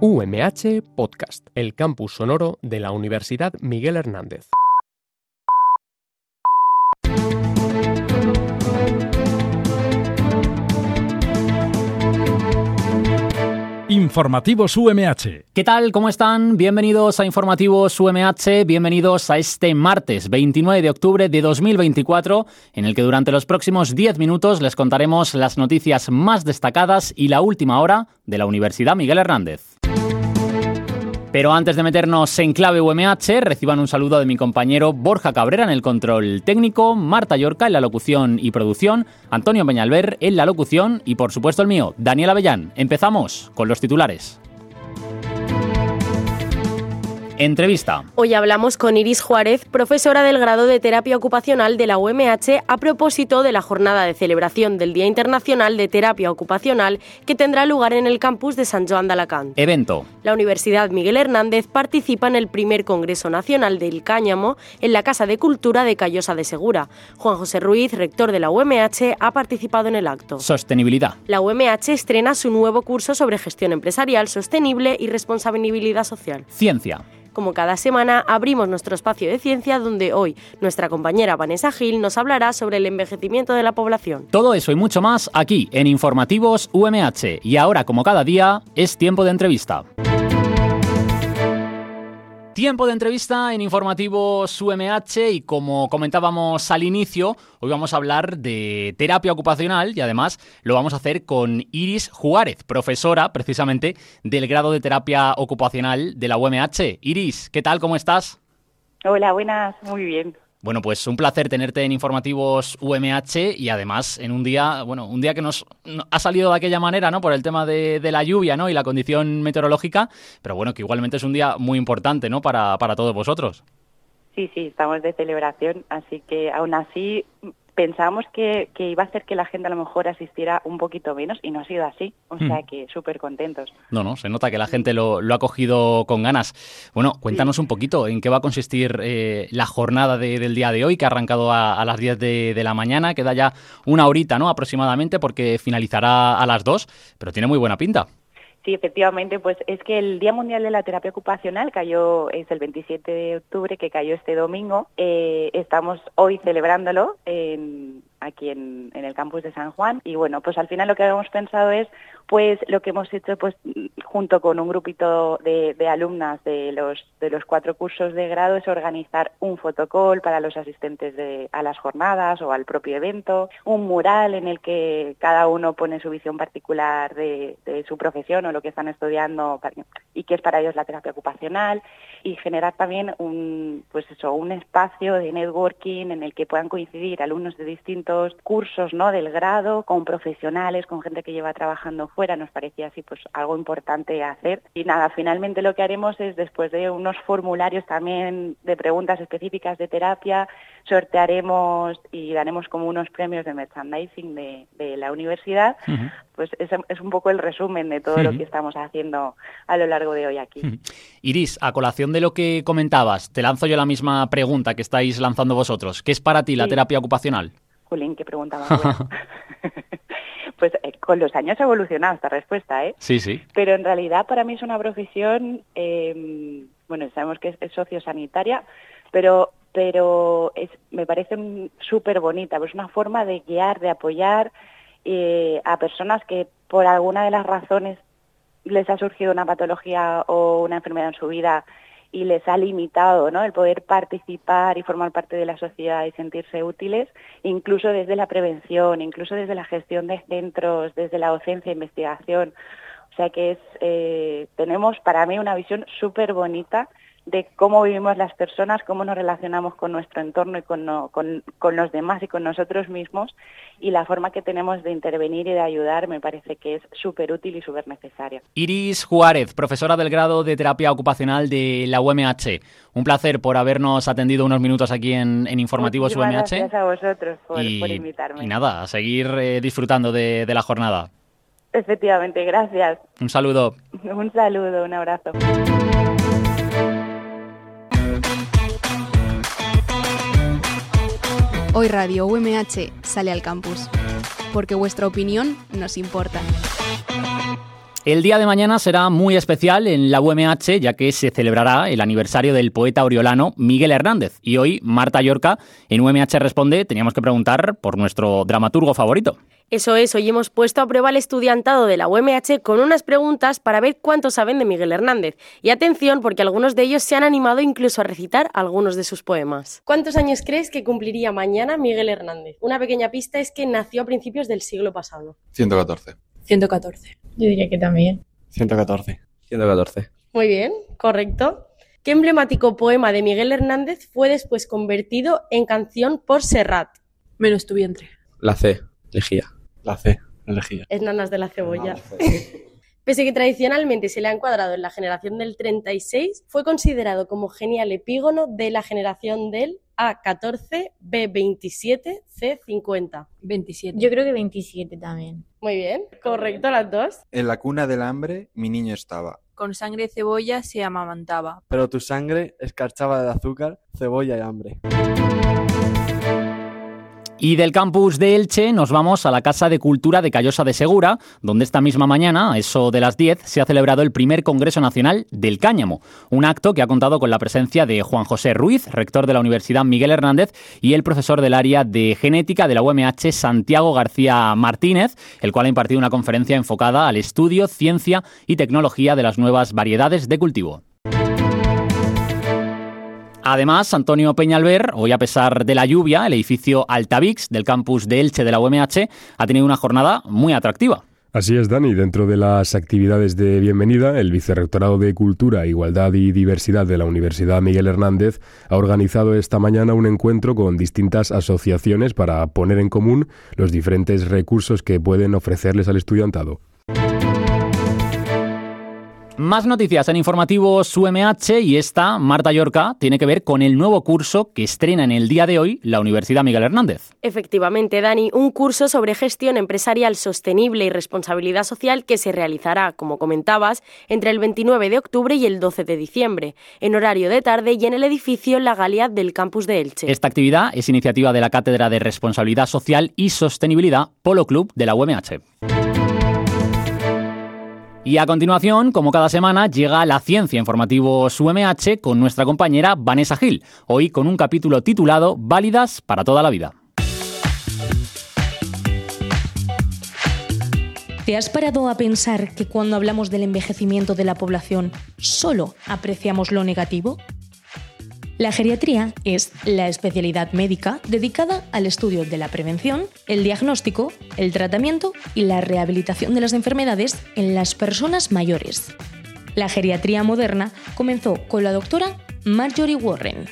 UMH Podcast, el campus sonoro de la Universidad Miguel Hernández. Informativos UMH. ¿Qué tal? ¿Cómo están? Bienvenidos a Informativos UMH, bienvenidos a este martes 29 de octubre de 2024, en el que durante los próximos 10 minutos les contaremos las noticias más destacadas y la última hora de la Universidad Miguel Hernández. Pero antes de meternos en clave UMH, reciban un saludo de mi compañero Borja Cabrera en el control técnico, Marta Llorca en la locución y producción, Antonio Peñalver en la locución y, por supuesto, el mío, Daniel Avellán. Empezamos con los titulares. Entrevista. Hoy hablamos con Iris Juárez, profesora del grado de Terapia Ocupacional de la UMH, a propósito de la jornada de celebración del Día Internacional de Terapia Ocupacional que tendrá lugar en el campus de Sant Joan d'Alacant. Evento. La Universidad Miguel Hernández participa en el primer Congreso Nacional del Cáñamo en la Casa de Cultura de Callosa de Segura. Juan José Ruiz, rector de la UMH, ha participado en el acto. Sostenibilidad. La UMH estrena su nuevo curso sobre gestión empresarial sostenible y responsabilidad social. Ciencia. Como cada semana, abrimos nuestro espacio de ciencia donde hoy nuestra compañera Vanessa Gil nos hablará sobre el envejecimiento de la población. Todo eso y mucho más aquí en Informativos UMH. Y ahora, como cada día, es tiempo de entrevista. Tiempo de entrevista en Informativos UMH y como comentábamos al inicio, hoy vamos a hablar de terapia ocupacional y además lo vamos a hacer con Iris Juárez, profesora precisamente del grado de terapia ocupacional de la UMH. Iris, ¿qué tal? ¿Cómo estás? Hola, buenas, muy bien. Bueno, pues un placer tenerte en Informativos UMH y además en un día que nos ha salido de aquella manera, ¿no? Por el tema de la lluvia, ¿no? Y la condición meteorológica, pero bueno, que igualmente es un día muy importante, ¿no? Para todos vosotros. Sí, estamos de celebración, así que aún así pensábamos que iba a hacer que la gente a lo mejor asistiera un poquito menos y no ha sido así, o sea que súper contentos. No, se nota que la gente lo ha cogido con ganas. Bueno, cuéntanos un poquito en qué va a consistir la jornada del día de hoy, que ha arrancado a las 10 de la mañana, queda ya una horita, ¿no? Aproximadamente, porque finalizará a las 2, pero tiene muy buena pinta. Sí, efectivamente, pues es que el Día Mundial de la Terapia Ocupacional es el 27 de octubre, que cayó este domingo. Estamos hoy celebrándolo aquí en el campus de San Juan y bueno, pues al final lo que habíamos pensado es, pues lo que hemos hecho pues junto con un grupito de alumnas de los 4 cursos de grado es organizar un fotocall para los asistentes a las jornadas o al propio evento, un mural en el que cada uno pone su visión particular de su profesión o lo que están estudiando y que es para ellos la terapia ocupacional, y generar también un espacio de networking en el que puedan coincidir alumnos de distintos cursos, ¿no? Del grado, con profesionales, con gente que lleva trabajando fuera. Nos parecía así pues algo importante hacer. Y nada, finalmente lo que haremos es, después de unos formularios también de preguntas específicas de terapia, sortearemos y daremos como unos premios de merchandising de la universidad. Uh-huh. Pues es un poco el resumen de todo lo que estamos haciendo a lo largo de hoy aquí. Iris, a colación de lo que comentabas, te lanzo yo la misma pregunta que estáis lanzando vosotros. ¿Qué es para ti la terapia ocupacional? Jolín, qué pregunta más buena. Pues con los años ha evolucionado esta respuesta, ¿eh? Sí. Pero en realidad para mí es una profesión, sabemos que es sociosanitaria, pero me parece súper bonita. Pues una forma de guiar, de apoyar a personas que por alguna de las razones les ha surgido una patología o una enfermedad en su vida y les ha limitado, ¿no? El poder participar y formar parte de la sociedad y sentirse útiles, incluso desde la prevención, incluso desde la gestión de centros, desde la docencia e investigación. O sea que tenemos para mí una visión súper bonita de cómo vivimos las personas, cómo nos relacionamos con nuestro entorno y con los demás y con nosotros mismos, y la forma que tenemos de intervenir y de ayudar me parece que es súper útil y súper necesaria. Iris Juárez, profesora del grado de terapia ocupacional de la UMH. Un placer por habernos atendido unos minutos aquí en Informativos UMH. Gracias a vosotros por invitarme. Y nada, a seguir disfrutando de la jornada. Efectivamente, gracias. Un saludo. Un saludo, un abrazo. Hoy Radio UMH sale al campus, porque vuestra opinión nos importa. El día de mañana será muy especial en la UMH, ya que se celebrará el aniversario del poeta oriolano Miguel Hernández. Y hoy, Marta Llorca, en UMH Responde, teníamos que preguntar por nuestro dramaturgo favorito. Eso es, hoy hemos puesto a prueba al estudiantado de la UMH con unas preguntas para ver cuánto saben de Miguel Hernández. Y atención, porque algunos de ellos se han animado incluso a recitar algunos de sus poemas. ¿Cuántos años crees que cumpliría mañana Miguel Hernández? Una pequeña pista es que nació a principios del siglo pasado. 114. 114. Yo diría que también. 114. 114. Muy bien, correcto. ¿Qué emblemático poema de Miguel Hernández fue después convertido en canción por Serrat? Menos tu vientre. La C, Lejía. La C, elegía. Es Nanas de la Cebolla. Pese que tradicionalmente se le ha encuadrado en la generación del 36, fue considerado como genial epígono de la generación del A14, B27, C50. 27. Yo creo que 27 también. Muy bien, correcto las dos. En la cuna del hambre mi niño estaba. Con sangre y cebolla se amamantaba. Pero tu sangre escarchaba de azúcar, cebolla y hambre. Y del campus de Elche nos vamos a la Casa de Cultura de Callosa de Segura, donde esta misma mañana, a eso de las 10, se ha celebrado el primer Congreso Nacional del Cáñamo, un acto que ha contado con la presencia de Juan José Ruiz, rector de la Universidad Miguel Hernández, y el profesor del área de genética de la UMH, Santiago García Martínez, el cual ha impartido una conferencia enfocada al estudio, ciencia y tecnología de las nuevas variedades de cultivo. Además, Antonio Peñalver, hoy a pesar de la lluvia, el edificio Altavix del campus de Elche de la UMH ha tenido una jornada muy atractiva. Así es, Dani. Dentro de las actividades de bienvenida, el Vicerrectorado de Cultura, Igualdad y Diversidad de la Universidad Miguel Hernández ha organizado esta mañana un encuentro con distintas asociaciones para poner en común los diferentes recursos que pueden ofrecerles al estudiantado. Más noticias en informativos UMH y esta, Marta Llorca, tiene que ver con el nuevo curso que estrena en el día de hoy la Universidad Miguel Hernández. Efectivamente, Dani, un curso sobre gestión empresarial sostenible y responsabilidad social que se realizará, como comentabas, entre el 29 de octubre y el 12 de diciembre, en horario de tarde y en el edificio La Galia del campus de Elche. Esta actividad es iniciativa de la Cátedra de Responsabilidad Social y Sostenibilidad Polo Club de la UMH. Y a continuación, como cada semana, llega la Ciencia Informativos UMH con nuestra compañera Vanessa Gil, hoy con un capítulo titulado Válidas para toda la vida. ¿Te has parado a pensar que cuando hablamos del envejecimiento de la población solo apreciamos lo negativo? La geriatría es la especialidad médica dedicada al estudio de la prevención, el diagnóstico, el tratamiento y la rehabilitación de las enfermedades en las personas mayores. La geriatría moderna comenzó con la doctora Marjorie Warren.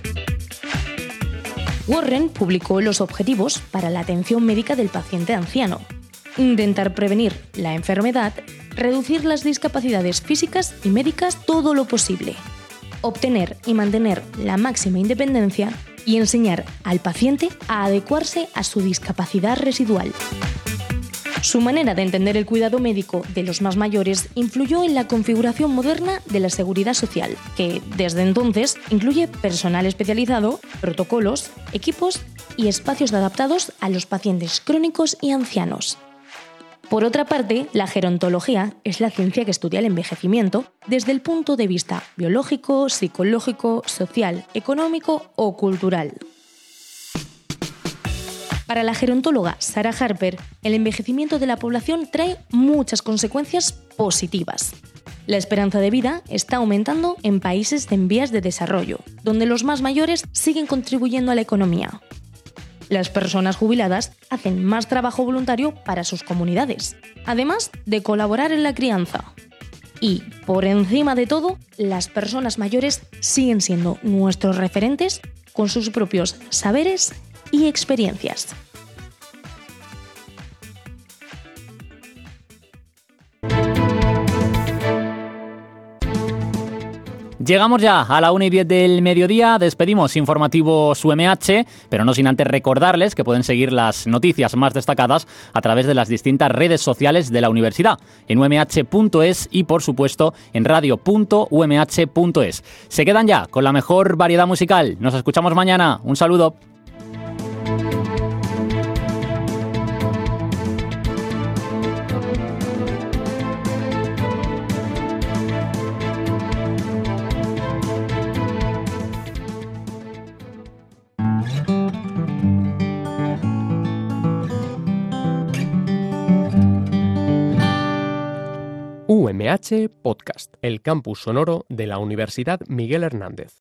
Warren publicó los objetivos para la atención médica del paciente anciano: intentar prevenir la enfermedad, reducir las discapacidades físicas y médicas todo lo posible, obtener y mantener la máxima independencia y enseñar al paciente a adecuarse a su discapacidad residual. Su manera de entender el cuidado médico de los más mayores influyó en la configuración moderna de la seguridad social, que desde entonces incluye personal especializado, protocolos, equipos y espacios adaptados a los pacientes crónicos y ancianos. Por otra parte, la gerontología es la ciencia que estudia el envejecimiento desde el punto de vista biológico, psicológico, social, económico o cultural. Para la gerontóloga Sarah Harper, el envejecimiento de la población trae muchas consecuencias positivas. La esperanza de vida está aumentando en países en vías de desarrollo, donde los más mayores siguen contribuyendo a la economía. Las personas jubiladas hacen más trabajo voluntario para sus comunidades, además de colaborar en la crianza. Y, por encima de todo, las personas mayores siguen siendo nuestros referentes con sus propios saberes y experiencias. Llegamos ya a la 1:10 del mediodía, despedimos informativos UMH, pero no sin antes recordarles que pueden seguir las noticias más destacadas a través de las distintas redes sociales de la universidad, en umh.es y, por supuesto, en radio.umh.es. Se quedan ya con la mejor variedad musical. Nos escuchamos mañana. Un saludo. UMH Podcast, el campus sonoro de la Universidad Miguel Hernández.